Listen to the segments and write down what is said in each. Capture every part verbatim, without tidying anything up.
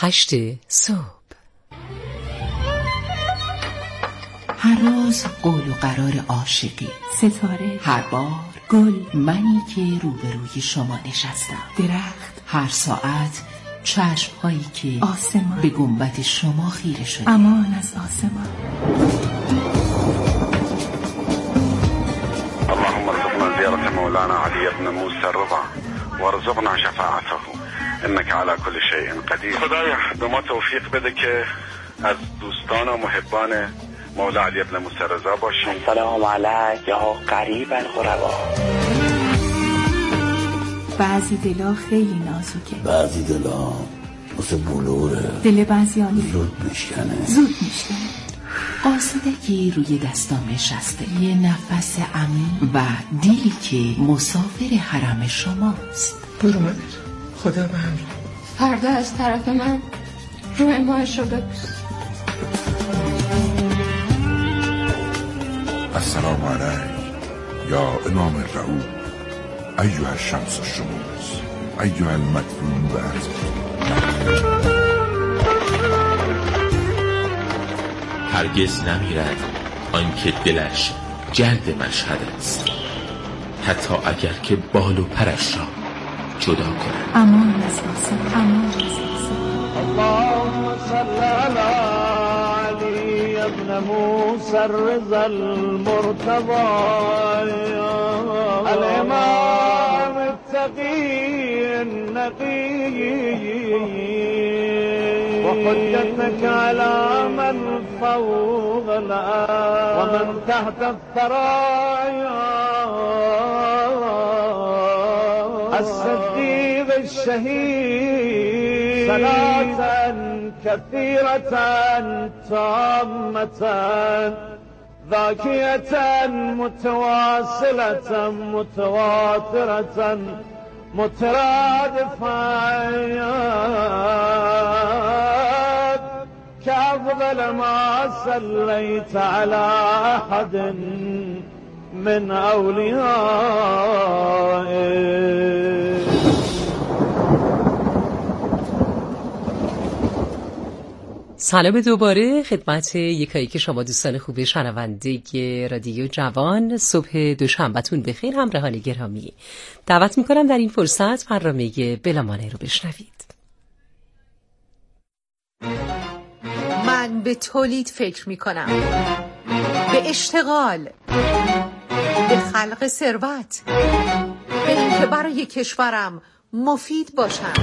هشت صبح. هر روز قول و قرار عاشقی، ستاره، هر بار گل، منی که روبروی شما نشستم، درخت، هر ساعت چشم هایی که آسمان به گنبد شما خیره شده. امان از آسمان. اللهم ارزقنا زيارة مولانا علي بن موسى الرضا وارزقنا شفاعته انك على كل شيء قدیر. خدایا به ما توفیق بده که از دوستان و محبان مولا علی بن موسی رضا باشیم. سلام علیک یا قریب الغربا. بعضی دلا خیلی نازکه، بعضی دلا مثل بلوره، دل بعضیانی زود میشکنه زود میشکنه. آسودگی روی دستام نشسته، یه نفس عمیق و دلی که مسافر حرم شماست. برو من خدا به همراه. فردا از طرف من روی ماهش رو ببوس. السلام علیک یا امام الرعوب ایها الشمس الشموس ایها المدفون بعد. هرگز نمیرد آنکه دلش جلد مشهد است، حتی اگر که بال و پرش را جدا کند. امان از آسمان، امان از آسمان. اللهم صل علی علی ابن موسی الرضا المرتضی الامام التقی النقی وحجتك على من فوق الأرض ومن تحت الثرايا الصديق الشهيد صلاة كثيرة تامة ذاكية متواصلة متواترة مترادفة كأفضل ما صليت على أحد من أوليائه. سلام دوباره خدمت یکایی که شما دوستان خوب شنونده رادیو جوان. صبح دوشنبهتون بخیر همراهان گرامی. دعوت میکنم در این فرصت برنامه بلامانه رو بشنوید. من به تولید فکر میکنم، به اشتغال، به خلق ثروت، به اینکه برای کشورم مفید باشم.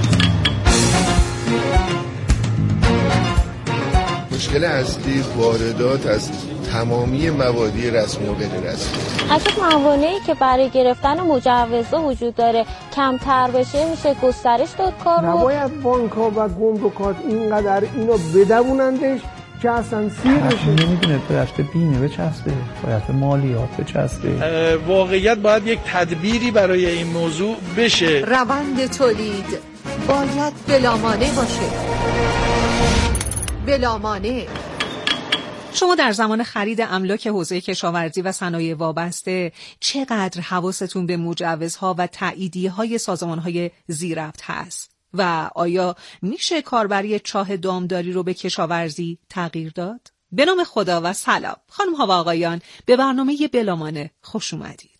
مشکل اصلی واردات از تمامی موادی رسمی و غیر رسمی. اگه موانعی که برای گرفتن مجوزها وجود داره کمتر بشه میشه گسترش داد کارو. نباید بانک‌ها و گمرکات اینقدر اینو بدونندش که اصلا سیر بشه. نمیدونه باید به بیمه بچسبه، باید به مالیات بچسبه. واقعیت باید یک تدبیری برای این موضوع بشه. روند تولید باید بلامانه باشه. بلامانه. شما در زمان خرید املاک حوزه کشاورزی و صنایع وابسته چقدر حواستون به مجوزها و تاییدیه‌های سازمان‌های ذی‌ربط هست؟ و آیا میشه کاربری چاه دامداری رو به کشاورزی تغییر داد؟ به نام خدا و سلام خانم‌ها و آقایان، به برنامه بلامانه خوش اومدید.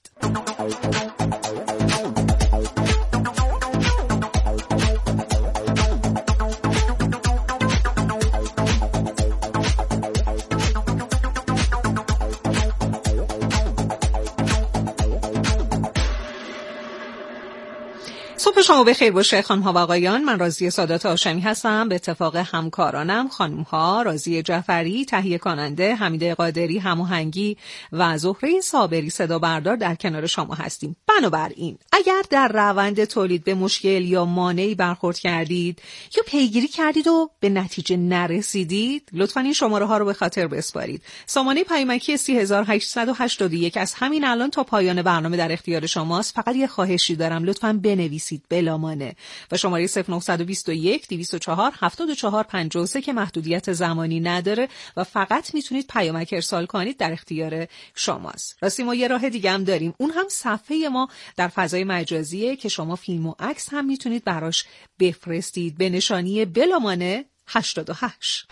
صبح شما بخیر باشه خانم‌ها و آقایان. من راضیه سادات هاشمی هستم. به اتفاق همکارانم خانم‌ها راضیه جعفری تهیه کننده، حمیده قادری هماهنگی و زهره صابری صدا بردار در کنار شما هستیم. بنابراین اگر در روند تولید به مشکل یا مانعی برخورد کردید یا پیگیری کردید و به نتیجه نرسیدید، لطفاً این شماره ها رو به خاطر بسپارید. سامانه پیامکی سه هزار و هشتصد و هشتاد و یک از همین الان تا پایان برنامه در اختیار شماست. فقط یه خواهشی دارم، لطفاً بنویسید بلامانه و شماره صفر نه دو یک دویست و چهار هفتاد و چهار پنجاه و سه که محدودیت زمانی نداره و فقط میتونید پیامک ارسال کنید، در اختیار شماست. راستی ما یه راه دیگه هم داریم، اون هم صفحه ما در فضای مجازیه که شما فیلم و عکس هم میتونید براش بفرستید به نشانی بلامانه هشتاد و هشت.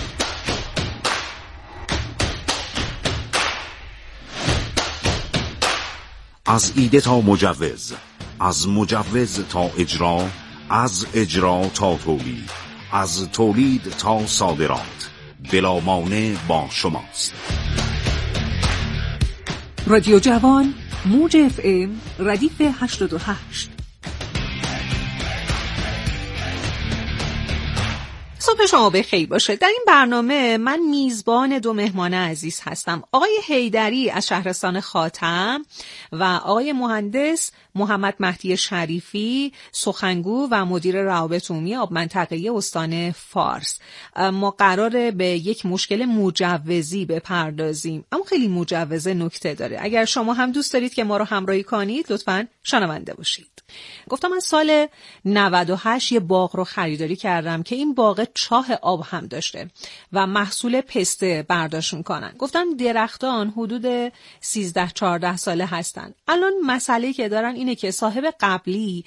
از ایده تا مجوز، از مجوز تا اجرا، از اجرا تا تولید، از تولید تا صادرات، بلا مانع با شماست. رادیو جوان، موج اف ام، ردیف هشتاد و هشت. صبح شما بخیر باشه. در این برنامه من میزبان دو مهمان عزیز هستم، آقای حیدری از شهرستان خاتم و آقای مهندس محمد مهدی شریفی، سخنگو و مدیر روابط عمومی آب منطقه استان فارس. ما قراره به یک مشکل مجوزی بپردازیم، اما خیلی مجوزه نکته داره. اگر شما هم دوست دارید که ما رو همراهی کنید لطفاً شنونده باشید. گفتم من سال نود و هشت یه باغ رو خریداری کردم که این باغ چاه آب هم داشته و محصول پسته برداشت میکنن. گفتم درختان حدود سیزده چهارده ساله هستن. الان مسئله که دارن اینه که صاحب قبلی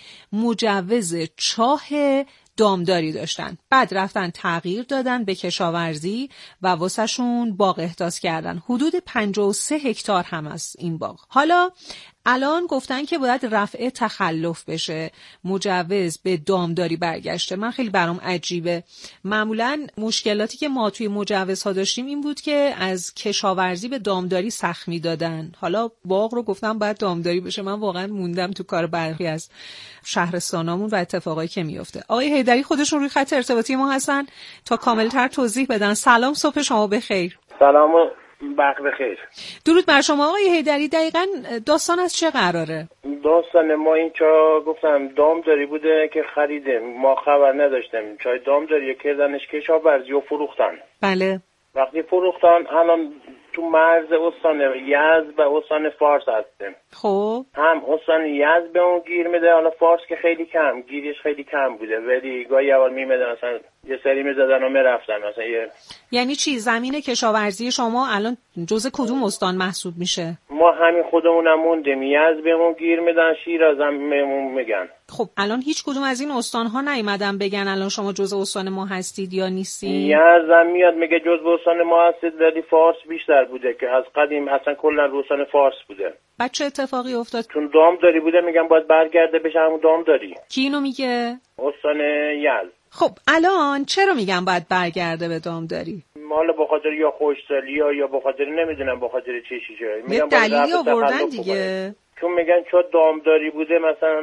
مجوز چاه دامداری داشتن، بعد رفتن تغییر دادن به کشاورزی و واسه شون باغ احداث کردن. حدود پنجاه و سه هکتار هم از این باغ. حالا الان گفتن که باید رفع تخلف بشه، مجوز به دامداری برگشته. من خیلی برام عجیبه. معمولا مشکلاتی که ما توی مجوزها داشتیم این بود که از کشاورزی به دامداری سخت دادن. حالا باغ رو گفتم باید دامداری بشه. من واقعا موندم تو کار برخی از شهرستانامون و اتفاقایی که میفته. آقای حیدری خودشون روی خط ارتباطی ما هستن تا کاملتر توضیح بدن. سلام، صبح شما بخیر. سلام و وقت بخیر. درود بر شما آقای حیدری. دقیقاً داستان از چه قراره؟ داستان ما اینجا گفتم دامداری بوده که خریدیم، ما خبر نداشتیم. چای دامداری کردنش کشاورزی و فروختن. بله. وقتی فروختن الان تو مرز استان یزد و استان فارس هستیم. خب هم استان یزد به اون گیر میده، حالا فارس که خیلی کم، گیریش خیلی کم بوده، ولی گاهی اول میمدن مثلا یه سری میزدن و میرفتن مثلا یه. یعنی چی زمین کشاورزی شما الان جزء کدوم استان محسوب میشه؟ ما همین خودمونم موندیم، یزد بهمون گیر میدن، شیراز هم بهمون میگن. خب الان هیچ کدوم از این استان‌ها نیومدن بگن الان شما جزء استان ما هستید یا نیستید؟ یزد هم میاد میگه جزء استان ما هستید، ولی فارس بیشتر بوده که از قدیم اصلا کلا استان فارس بوده. بعد چه اتفاقی افتاد؟ چون دامداری بوده میگن باید برگرده بشه همون دامداری. کی اینو میگه؟ استان یزد. خب الان چرا میگن باید برگرده به دامداری؟ حالا به خاطر یا خوشسالی یا یا به خاطر نمیدونم به خاطر چه چیزی. میگن دلیلی آوردن دیگه. چون میگن چون دامداری بوده مثلا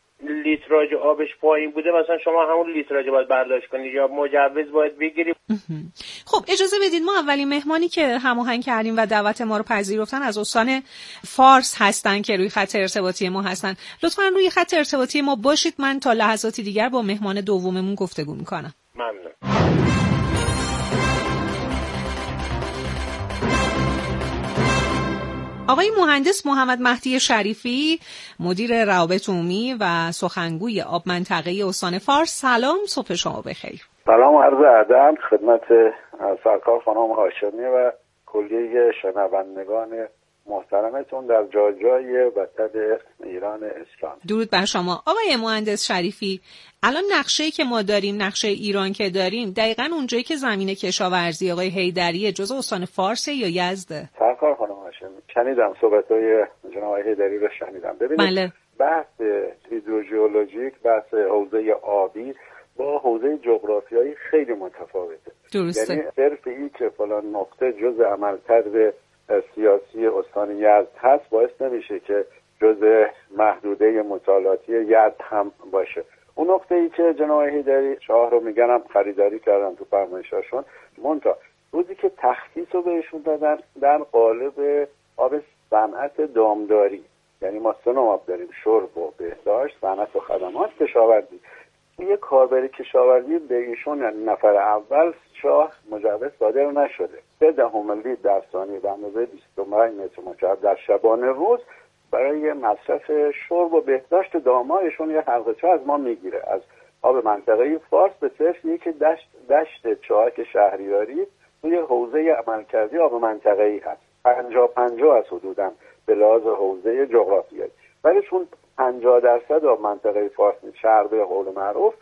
لیتراژ آبش پایین بوده، مثلا شما همون لیتراژ باید برداشت کنید یا مجوز باید بگیرید. خب اجازه بدید ما اولین مهمانی که هماهنگ کردیم و دعوت ما رو پذیرفتن از استان فارس هستن که روی خط ارتباطی ما هستن. لطفاً روی خط ارتباطی ما باشید، من تا لحظاتی دیگر با مهمان دوممون گفتگو میکنم. ممنون. آقای مهندس محمد مهدی شریفی، مدیر روابط عمومی و سخنگوی آب منطقه استان فارس، سلام، صبح شما بخیر. سلام و عرض ادب خدمت سرکار خانم هاشمی و کلیه شنوندگان محترمتون در جای جای وطن ایران اسلام. درود بر شما. آقای مهندس شریفی، الان نقشه‌ای که ما داریم، نقشه ایران که داریم، دقیقاً اونجایی که زمین کشاورزی آقای حیدری جزء استان فارس یا یزده؟ سرکار خانم هاشمی، شنیدم صحبت‌های جناب آقای حیدری رو شنیدم. ببینید بله. بحث هیدروژئولوژیک، بحث حوزه آبی با حوزه جغرافیایی خیلی متفاوته. درسته. یعنی صرف این که فلان نقطه جزء عملکرد سیاسی استان یزد هست باعث نمیشه که جزء محدوده مطالعاتی یزد هم باشه. اون نقطه ای که جناب حیدری شاه رو میگنم خریداری کردن تو فرمایشاشون، منتها روزی که تخصیص رو بهشون دادن در قالب آب صنعت دامداری، یعنی ما سه نوع آب داریم، شرب و بهداشت، صنعت و خدمات، کشاورزی. یه کاربر کشاورزی به ایشون نفر اول شاه مجوز صادر نشده. سه دهم لیتر در ثانیه به اندازه بیست و پنج متر مکعب در شبانه روز برای مصرف شرب و بهداشت دامایشون یه حلقه از ما میگیره. از آب منطقه فارس به صرف یک دشت دشت چاهک شهریاری توی حوزه عملکردی آب منطقه‌ای هست. پنجاه پنجاه از حدوداً به لحاظ حوزه جغرافیایی. ولی چون پنجاه درصد آب منطقه فارس شهر به قول معروف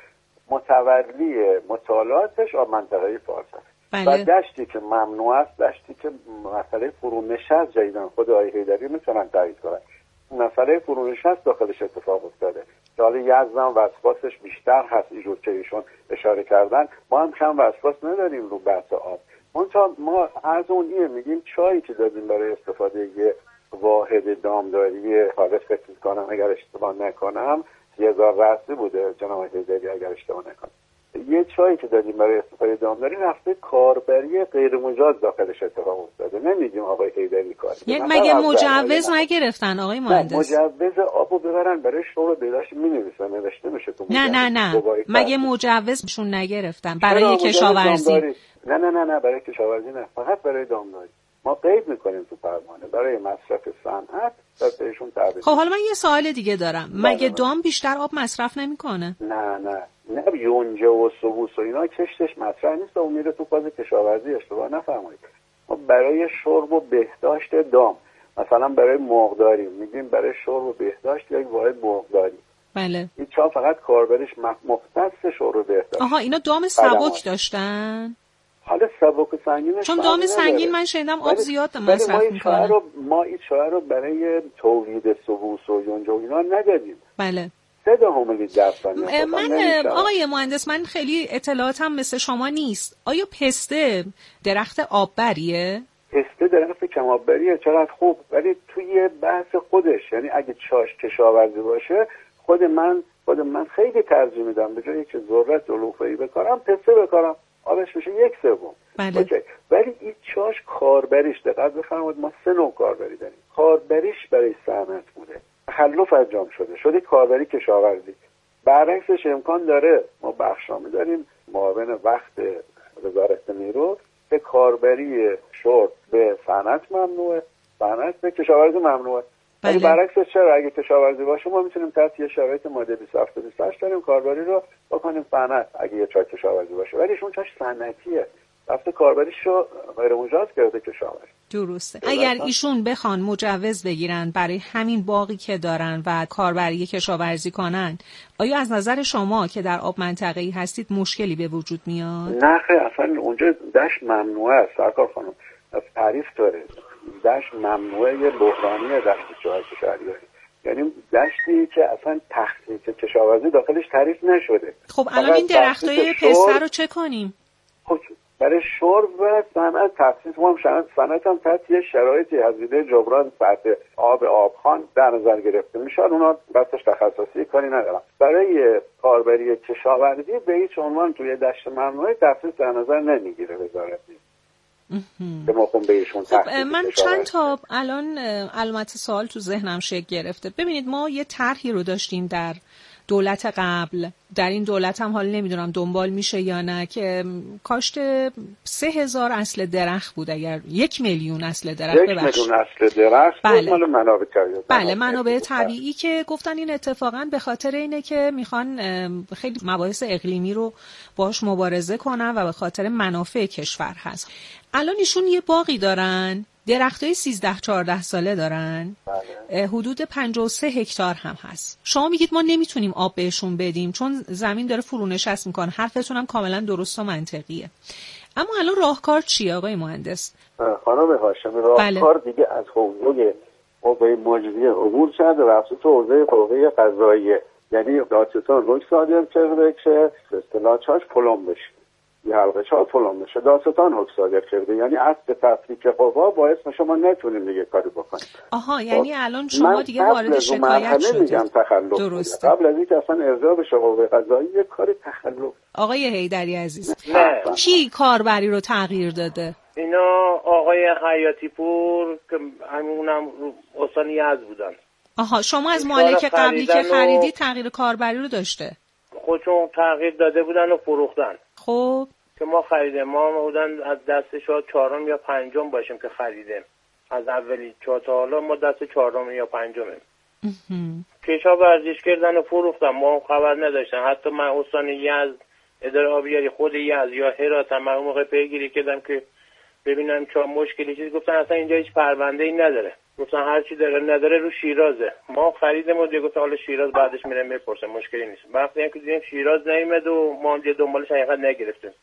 متولی مطالعاتش آب منطقه فارس است. و دشتی که ممنوع است، دشتی که مسئله فرونشست جدیدن خود آقای حیدری میتونن تایید کنن، مسئله فرونشست داخلش اتفاق افتاده که حالا یزدان وسواسش بیشتر هست، اینجور که ایشون اشاره کردن. ما هم کم وسواس نداریم رو بحث آب. منتها ما از اون اینه میگیم چایی که دادیم برای استفاده یه واحد دامداری، حالا فکر میکنم اگر اشتباه نکنم سی هزار رأسی بوده جناب حیدری اگر اشتباه نکنم، یه چایی که دادیم برای استفاده دامداری رفته کاربری غیر مجاز داخلش اتفاق افتاده. نمیگیم آقای حیدری کار یک مگه مجوز نگرفتن آقای مهندس؟ مجوز آبو ببرن برای شغل بهداشت مینویسن، نوشته میشه تو نه نه نه مگه مجوزشون نگرفتن برای کشاورزی؟ نه نه نه نه برای کشاورزی نه، فقط برای دامداری. ما قید میکنیم تو فرمانه برای مصرف صنعت بهشون تعبیر. خب حالا من یه سوال دیگه دارم، مگه دام بیشتر آب مصرف نمیکنه؟ نه نه نه یونجه و سبوس و اینا کشتش مطرح نیست و میره تو فاز کشاورزی، اشتباه نفرمایید. ما برای شرب و بهداشت دام، مثلا برای مرغداری میگیم برای شرب و بهداشت یک واحد مرغداری. بله. این چا فقط کاربرش مختص شرب و بهداشت. آها اینا دام سبک داشتن؟ حالا سبک و سنگینش چون دام سنگین من شنیدم آب زیاد مصرف میکنه. ما این چاره رو برای تولید سبوس و یونجه و اینا ندادیم. بله. سه دهم لیتر درصد. من آقای مهندس من خیلی اطلاعاتم مثل شما نیست. آیا پسته درخت آببریه؟ پسته درخت کم آببریه، چقدر خوب، ولی توی بحث خودش، یعنی اگه چاش کشاورزی باشه، خود من خود من خیلی ترجیح میدم به جایی که ذرت و لوفه‌ای بکارم پسته بکارم، آبش میشه یک سوم. بله. ولی این چاش کاربریش، دقت بفرمایید ما سه نوع کاربری داریم. کاربریش برای صنعت بوده، تخلف انجام شده شده کاربری کشاورزی. برعکسش امکان داره ما بخشنامه داریم معاون وقت وزارت نیرو که کاربری شرب به صنعت ممنوعه، صنعت به کشاورزی ممنوعه. ولی بله. برعکسش چرا اگه کشاورزی باشه ما میتونیم تحت یه شرایط ماده بیست و هفت و بیست و هشت داریم کاربری رو بکنیم صنعت اگه یه چای کشاورزی باشه، ولی ایشون چاش صنعتیه، رفته کاربریشو غیر مجاز کرده کشاورزی. درسته. اگر ایشون بخوان مجوز بگیرن برای همین باغی که دارن و کاربری کشاورزی کنن، آیا از نظر شما که در آب منطقه‌ای هستید مشکلی به وجود میاد؟ نه خیر، اصلا اونجا دشت ممنوعه است سرکار خانم، تعریف داره. دشت ممنوعه، یه بحرانیه دشت چای کشاورزی، یعنی دشتی که اصلا تخصیص کشاورزی داخلش تعریف نشده. خب الان این درختای پسته رو چه کنیم؟ خب برای شرب و صنعت تخصیص ما هم صنعت هم تحت یه شرایطی هزینه جبران سطح آب آبخوان در نظر گرفته میشه، اونا بسش تخصصی کاری ندارم. برای کاربری کشاورزی به هیچ عنوان توی دشت ممنوعه تخصیص در نظر نمیگیره وزارت. که ما خب بهشون خب من چند تا الان علامت سوال تو ذهنم شکل گرفته. ببینید ما یه طرحی رو داشتیم در دولت قبل، در این دولت هم حالا نمیدونم دنبال میشه یا نه، که کاشت سه هزار اصل درخت بود، اگر یک میلیون اصل درخت یک میلیون اصل درخت بله. مال منابع طبیعی بله منابع طبیعی که گفتن این اتفاقا به خاطر اینه که میخوان خیلی مباحث اقلیمی رو باش مبارزه کنن و به خاطر منافع کشور هست. الان ایشون یه باغی دارن، درختای سیزده چهارده ساله دارن، بله. حدود پنجاه و سه هکتار هم هست. شما میگید ما نمیتونیم آب بهشون بدیم چون زمین داره فرونشست میکنه. حرفتون هم کاملا درست و منطقیه. اما الان راهکار چیه آقای مهندس؟ خانم هاشمی راهکار بله. دیگه از حوزه قوه مجریه عبور کرده و رفت تو حوزه قوه قضاییه، یعنی دادستان حکم صادر کرده که به اصطلاح چاش پلم بشه، یه حلقه چهار فلان بشه، دادستان حکم صادر کرده، یعنی اصل تفکیک قوا باعث میشه ما نتونیم دیگه کاری بکنیم. آها یعنی الان شما دیگه وارد شکایت شدید. میگم تخلف درسته. قبل از اینکه اصلا ارجاع بشه قوه قضایی یه کاری تخلف. آقای حیدری عزیز نه. کی کاربری رو تغییر داده؟ اینا آقای حیاتی پور که همونم استان یزد بودن. آها شما از مالک قبلی که خریدی تغییر کاربری رو داشته؟ خودشون تغییر داده بودن و فروختن. خب که ما خریدیم، ما بودن از دست شاید چهارم یا پنجم باشیم که خریدیم، از اولی چهار تا حالا ما دست چهارم یا پنجمیم. کشا ورزش کردن و فروختن، ما خبر نداشتن. حتی من استان یزد اداره آبیاری خود یزد یا هرات هم اون موقع پیگیری کردم که ببینم چه مشکلی چیزی، گفتن اصلا اینجا هیچ پرونده‌ای نداره. گفتن هر چی داره نداره رو شیرازه. ما خریدیم و دیگه گفتن حالا شیراز بعدش میرم میپرسم، مشکلی نیست. وقتی که دیدیم شیراز نیومد و ما دیگه دنبالش حقیقت نگرفتیم.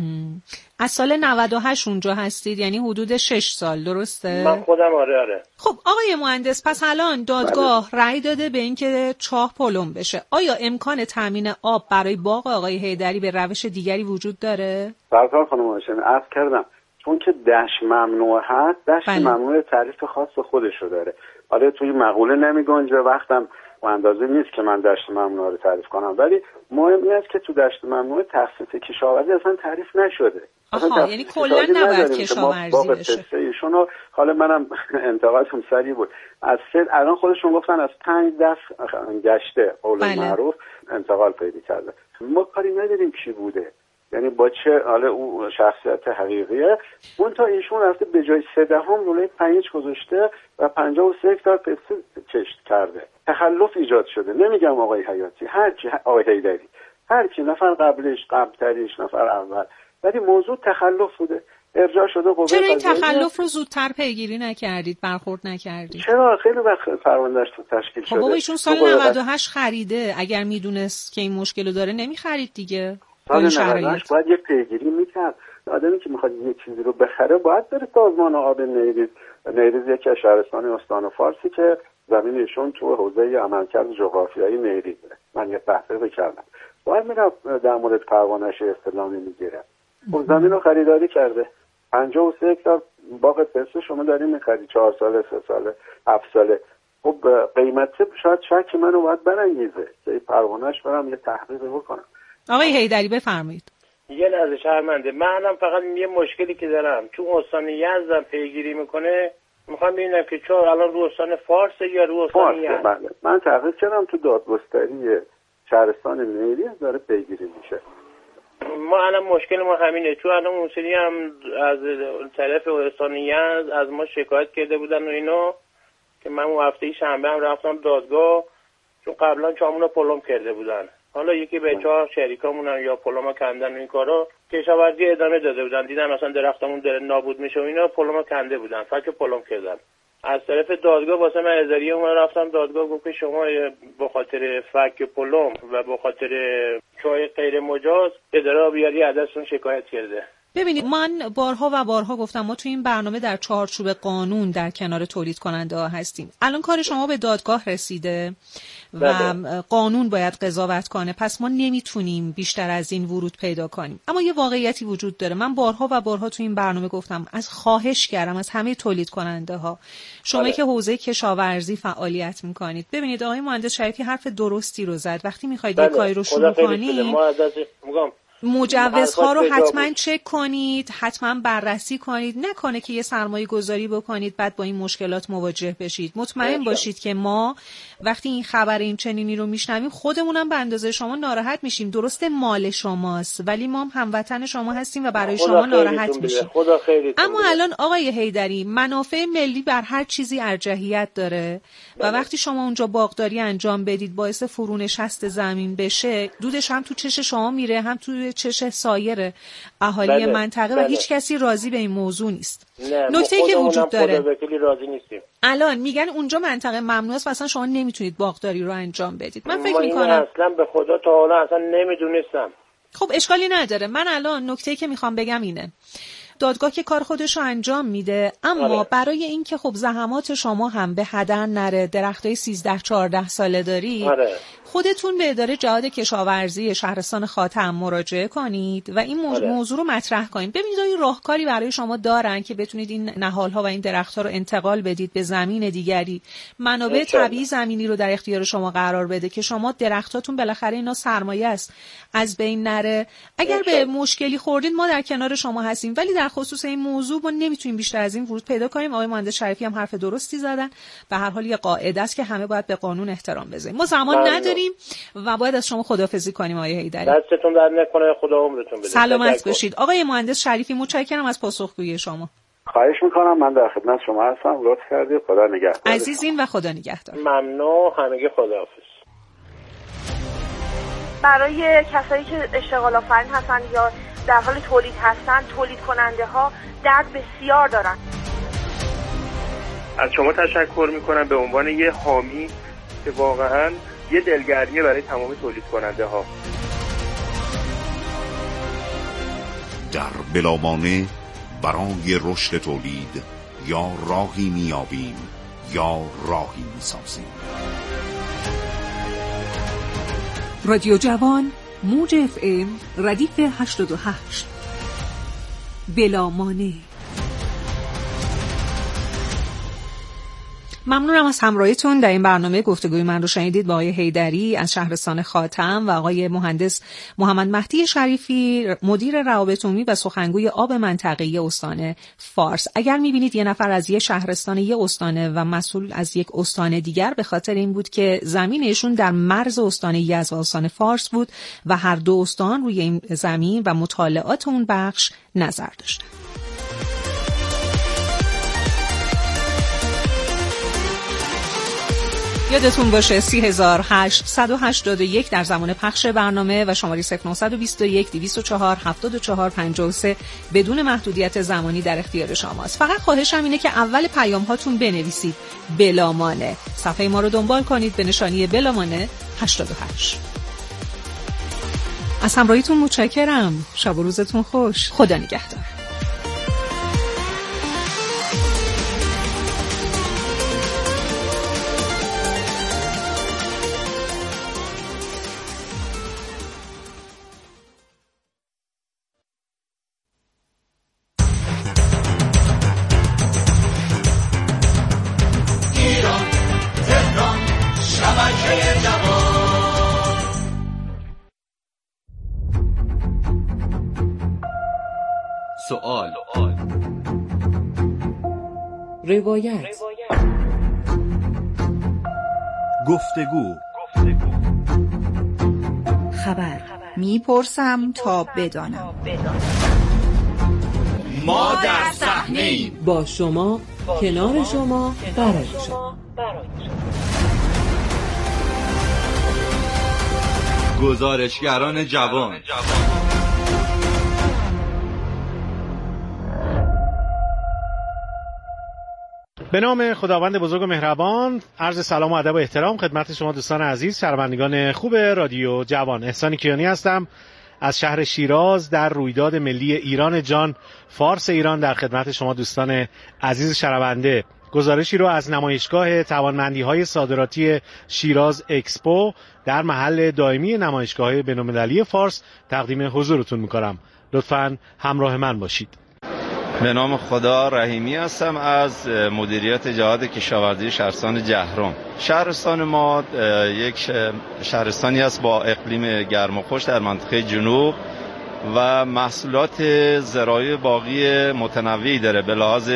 از سال نود و هشت اونجا هستید، یعنی حدود شش سال، درسته؟ من خودم آره آره. خب آقای مهندس، پس الان دادگاه رأی داده به اینکه چاه پلم بشه. آیا امکان تامین آب برای باغ آقای حیدری به روش دیگری وجود داره؟ سرکار خانم هاشمی عرض کردم چون که دشت ممنوع هست، دشت بله. ممنوع تعریف خاص خودشو داره. حالا توی مقوله نمیگنجه، وقتم و اندازه نیست که من دشت ممنوع رو تعریف کنم، ولی مهم این است که تو دشت ممنوع تخصیص کشاورزی اصلا تعریف نشده. آها، یعنی کلا نباید کشاورزی بشه. ایشونو حالا منم انتقادم سریع بود. از سه الان خودشون گفتن از پنج دست گشته قول بله. معروف انتقال پیدا کرده. ما کاری نداریم کی بوده، یعنی با چه حالا او شخصیت حقیقیه. اون تا ایشون رفته به جای سه دهم لوله پنج گذاشته و پنجاه و سه هکتار پسته کشت کرده. تخلف ایجاد شده. نمیگم آقای حیاتی، هر کی آقای حیدری، هر کی نفر قبلش قبلتریش نفر اول، ولی موضوع تخلف بوده. ارجاع شده قوه. چرا این تخلف رو زودتر پیگیری نکردید، برخورد نکردید؟ چرا خیلی وقت پروندهش تشکیل شده. خب بابا ایشون سال نود و هشت خریده، اگر میدونست که این مشکل داره نمیخرید دیگه. سال نود و هشت باید یه پیگیری میکرد. آدمی که میخواد یه چیزی رو بخره باید بره سازمان آب نیریز. نیریز یکی از شهرستان استان فارسی که زمین ایشون تو حوزه عملکرد جغرافیایی نیریزه. من یه تحقیق کردم. باید میرفت در مورد پروانه‌اش استعلامی میگیره. اون زمین رو خریداری کرده. پنجاه و سه هکتار باغ پسته شما دارین میخرید، چهار ساله، سه ساله، هفت ساله. خب قیمت شاید شک منو باید برانگیزه که این پروانه‌اش برام یه تحقیق بکنم. آقای حیدری بفرمایید. یه لحظه شرمنده، منم فقط یه مشکلی که دارم چون استان یزد پیگیری میکنه، میخوام ببینم که چون الان رو استان فارس یا رو استان یزد. بله. من تحقیق کردم تو دادگستری شهرستان نیریز داره پیگیری میشه. ما الان مشکل ما همینه، چون الان اون سری هم از طرف استان یزد از ما شکایت کرده بودن و اینا که من اون هفته شنبه هم رفتم دادگاه، چون قبلا چامونو پلم کرده بودن. حالا یکی به چهار شریکامون هم یا پلما کندن و این کارا کشاورزی ادامه داده بودن، دیدن مثلا درختمون داره نابود میشه و اینا، پلما کنده بودن، فک پلم کردن. از طرف دادگاه واسه من ازریه اون رفتم دادگاه، گفت که شما به خاطر فک پلم و به خاطر چای غیر مجاز اداره آبیاری ازتون شکایت کرده. ببینید من بارها و بارها گفتم ما تو این برنامه در چارچوب قانون در کنار تولید کننده ها هستیم. الان کار شما به دادگاه رسیده و بله. قانون باید قضاوت کنه، پس ما نمیتونیم بیشتر از این ورود پیدا کنیم. اما یه واقعیتی وجود داره. من بارها و بارها تو این برنامه گفتم، از خواهش کردم از همه تولید کننده ها، شما بله. که حوزه کشاورزی فعالیت میکنید، ببینید آقای مهندس شریفی حرف درستی رو زد. وقتی میخواید بله. یه کاری رو شروع کنید مجوزها رو حتما چک کنید، حتما بررسی کنید، نکنه که یه سرمایه گذاری بکنید بعد با این مشکلات مواجه بشید. مطمئن باشید که ما وقتی این خبر این چنینی رو میشنویم خودمونم به اندازه شما ناراحت میشیم. درسته مال شماست، ولی ما هم هموطن شما هستیم و برای شما ناراحت میشیم. اما الان آقای حیدری، منافع ملی بر هر چیزی ارجحیت داره و وقتی شما اونجا باغداری انجام بدید باعث فرونشست زمین بشه، دودش هم تو چش شما میره هم تو چش سایر اهالی بله. منطقه بله. و هیچ کسی راضی به این موضوع نیست. نکته‌ای که وجود داره راضی نیستیم. الان میگن اونجا منطقه ممنوعه است و اصلا شما نمیتونید باغداری رو انجام بدید. من فکر ما میکنم اصلا به خدا تا حالا اصلا نمیدونستم. خب اشکالی نداره. من الان نکته‌ای که میخوام بگم اینه، دادگاه که کار خودش رو انجام میده، اما آره. برای این که خب زحمات شما هم به هدر نره، درختای سیزده چهارده ساله داری آره. خودتون به اداره جهاد کشاورزی شهرستان خاتم مراجعه کنید و این موضوع, آره. موضوع رو مطرح کنید. ببینید این راهکاری برای شما دارن که بتونید این نهال‌ها و این درخت‌ها رو انتقال بدید به زمین دیگری، منابع طبیعی زمینی رو در اختیار شما قرار بده که شما درختاتون بالاخره اینا سرمایه است از بین نره. اگر به مشکلی خوردین ما در کنار شما هستیم، ولی در خصوص این موضوع ما نمیتونیم بیشتر از این ورود پیدا کنیم. آقای مهندس شریفی هم حرف درستی زدن. به هر حال یه قاعده است که همه باید به قانون احترام بذاریم. ما زمان ممنون. نداریم و باید از شما خداحافظی کنیم آقای حیدری. دستتون درد نکنه، خدا عمرتون بده. سلامت باشید. آقای مهندس شریفی متشکرم از پاسخگویی شما. خواهش میکنم، من در خدمت شما هستم. لطف کردید. خدا نگهدار. عزیزین و خدا نگهدار. ممنون. همگی خداحافظ. برای کسایی که اشتغال آفرین هستن یا در حال تولید هستن، تولید کننده ها درد بسیار دارن. از شما تشکر میکنم به عنوان یه حامی که واقعا یه دلگرمی برای تمام تولید کننده ها. در بلامانه برای رشد تولید یا راهی میابیم یا راهی میسازیم. رادیو جوان، موج اف ام، ردیف هشتاد و هشت. بلامانه. ممنونم از همراهیتون در این برنامه. گفتگوی من رو شنیدید با آقای حیدری از شهرستان خاتم و آقای مهندس محمد مهدی شریفی، مدیر روابط عمومی و سخنگوی آب منطقه‌ای استان فارس. اگر می‌بینید یه نفر از یه شهرستان یه استانه و مسئول از یک استان دیگر، به خاطر این بود که زمینشون در مرز استان یزد و استان فارس بود و هر دو استان روی این زمین و مطالعات اون بخش نظر داشتن. یادتون باشه سی هزار هشتصد و هشتاد و یک در زمان پخش برنامه و شماره صفر نه دو یک دویست و چهار هفتاد و چهار پنجاه و سه بدون محدودیت زمانی در اختیار شماست. فقط خواهشم اینه که اول پیام هاتون بنویسید بلامانه. صفحه ما رو دنبال کنید به نشانی بلامانه هشتاد و هشت. از همراهیتون متشکرم. شب و روزتون خوش. خدا نگهدار. سوال، روایت، گفتگو، خبر. میپرسم تا بدانم. ما در صحنه‌ایم، با شما، کنار شما، برای شما. گزارشگران جوان. به نام خداوند بزرگ و مهربان، عرض سلام و ادب و احترام خدمت شما دوستان عزیز، شنوندگان خوب رادیو جوان. احسان کیانی هستم از شهر شیراز در رویداد ملی ایران جان فارس ایران در خدمت شما دوستان عزیز شنونده. گزارشی رو از نمایشگاه توانمندی‌های صادراتی شیراز اکسپو در محل دائمی نمایشگاه بین‌المللی فارس تقدیم حضورتون می‌کنم. لطفاً همراه من باشید. به نام خدا، رحیمی هستم از مدیریت جهاد کشاورزی شهرستان جهرم. شهرستان ما یک شهرستانی است با اقلیم گرم و خوش در منطقه جنوب و محصولات زراعی باغی متنوعی داره. به لحاظ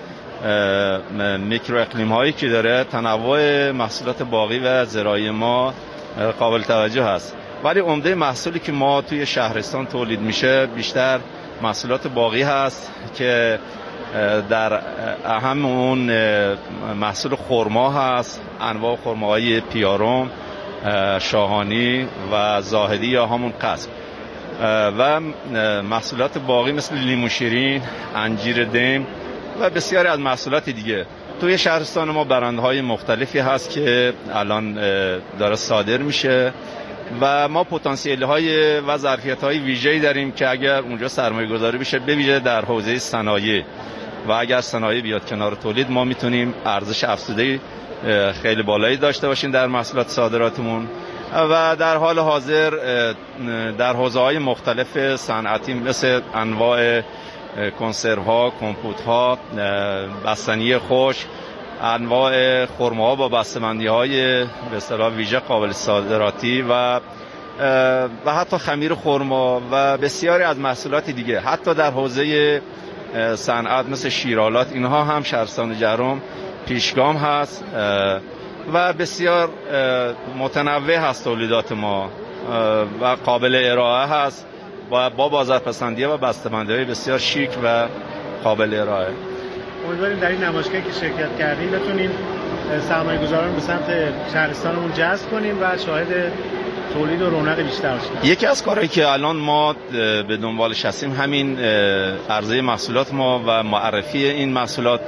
میکرو اقلیم هایی که داره، تنوع محصولات باغی و زراعی ما قابل توجه هست. ولی عمده محصولی که ما توی شهرستان تولید میشه بیشتر محصولات باغی هست که در اهم اون محصول خرما هست. انواع خرماهای پیارم، شاهانی و زاهدی یا همون قصب و محصولات باغی مثل لیمو شیرین، انجیر دیم و بسیاری از محصولات دیگه. توی شهرستان ما برندهای مختلفی هست که الان داره صادر میشه و ما پتانسیل های و ظرفیت های ویژه‌ای داریم که اگر اونجا سرمایه گذاری بشه، به ویژه در حوزه صنایع، و اگر صنایع بیاد کنار تولید، ما میتونیم ارزش افزوده خیلی بالایی داشته باشیم در محصولات صادراتمون. و در حال حاضر در حوزه های مختلف صنعتی مثل انواع کنسرو ها، کمپوت ها، بستنی خشک، انواع خرماها با بسته‌بندی‌های به اصطلاح ویژه قابل صادراتی و و حتی خمیر خرما و بسیاری از محصولات دیگه، حتی در حوزه صنعت مثل شیرالات، اینها هم شهرستان جهرم پیشگام هست و بسیار متنوع هست تولیدات ما و قابل ارائه هست با با بازارپسندی و بسته‌بندی‌های بسیار شیک و قابل ارائه. امیدواریم در این نمایشگاهی که شرکت کردیم بتونیم سرمایه‌گذاران به سمت شهرستانمون جذب کنیم و شاهد تولید و رونق بیشتر باشیم. یکی از کارهایی که الان ما به دنبالش هستیم همین عرضه محصولات ما و معرفی این محصولات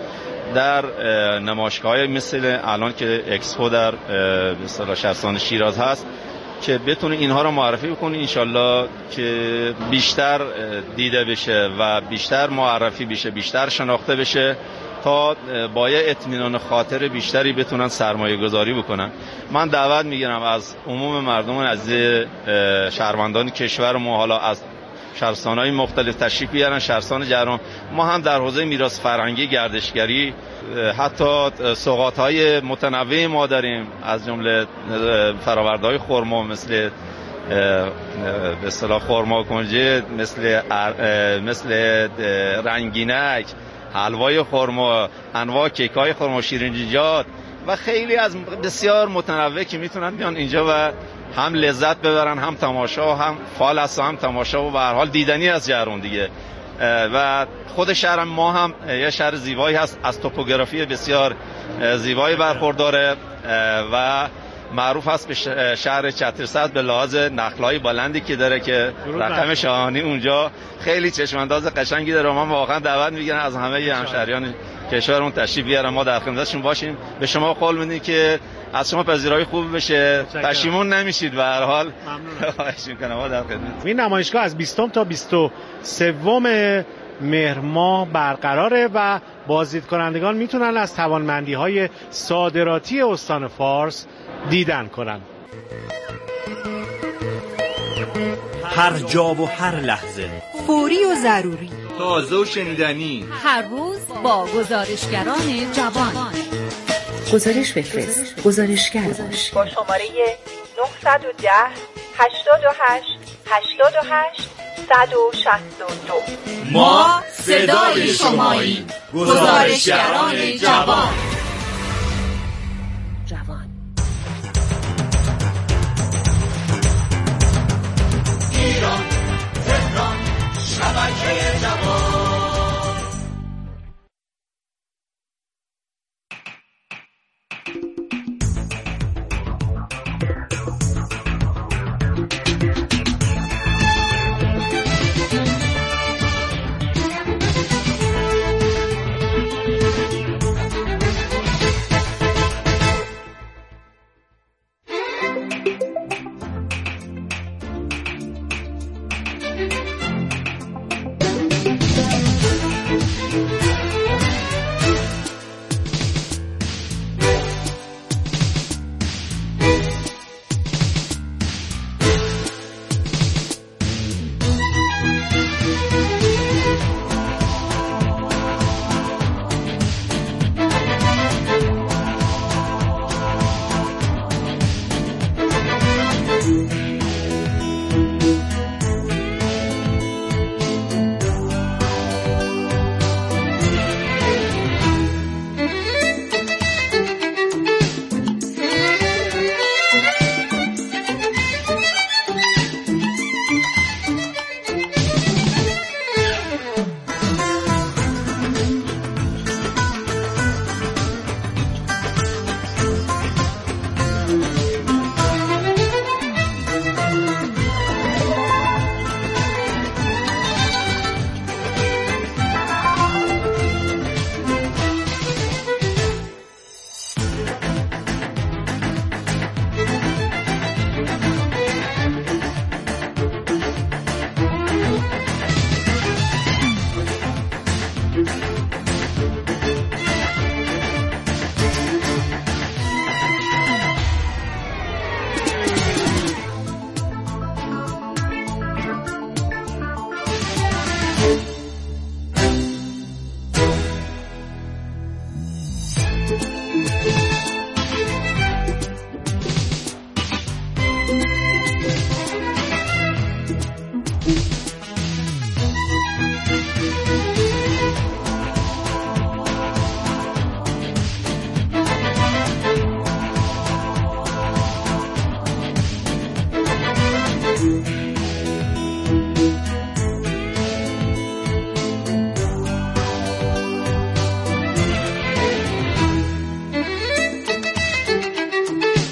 در نمایشگاه‌های مثل الان که اکسپو در به اصطلاح شهرستان شیراز هست که بتونه اینها رو معرفی بکنه، انشالله که بیشتر دیده بشه و بیشتر معرفی بشه، بیشتر شناخته بشه تا با یه اطمینان خاطر بیشتری بتونن سرمایه گذاری بکنن. من دعوت میگیرم از عموم مردم عزیز شهروندان کشور ما، حالا از شهرستان‌های مختلف تشریف بیارن شهرستان جهرم. ما هم در حوزه میراث فرهنگی، گردشگری، حتی سوغات‌های متنوع ما داریم، از جمله فرآورده‌های خرما مثل به اصطلاح خرما کنجد، مثل مثل رنگینک، حلوای خرما، انواع کیک‌های خرما، شیرینیجات و خیلی از بسیار متنوع که میتونن بیان اینجا و هم لذت ببرن، هم تماشا و هم فعال هست، هم تماشا و به هر حال دیدنی از جهرم دیگه. و خود شهر ما هم یه شهر زیبایی هست، از توپوگرافی بسیار زیبایی برخورداره و معروف هست به شهر چترسد به لحاظ نخل‌های بلندی که داره که رقم شاهانی اونجا خیلی چشم‌انداز قشنگی داره. من واقعا دعوت میگیرم از همه همشهریان کشورمون تشریف بیارن، ما در خدمتشون باشیم. به شما قول میدیم که از شما پذیرایی خوب بشه، پشیمون نمیشید. به هر حال خواهش میکنم ما در خدمت. این نمایشگاه از بیستم تا بیست و سوم مهر ماه برقراره و بازدید کنندگان میتونن از توانمندی‌های صادراتی استان فارس دیدن کنن. هر جا و هر لحظه، فوری و ضروری، تازه و شنیدنی، هر روز با گزارشگران جوان. گزارش بفرست، گزارشگر باش. با شماره نه یک صفر هشتاد و هشت هشتاد و هشت صد و شصت و دو. ما صدای شماییم، گزارشگران جوان. جوان ایران، تهران، شبکه جوان.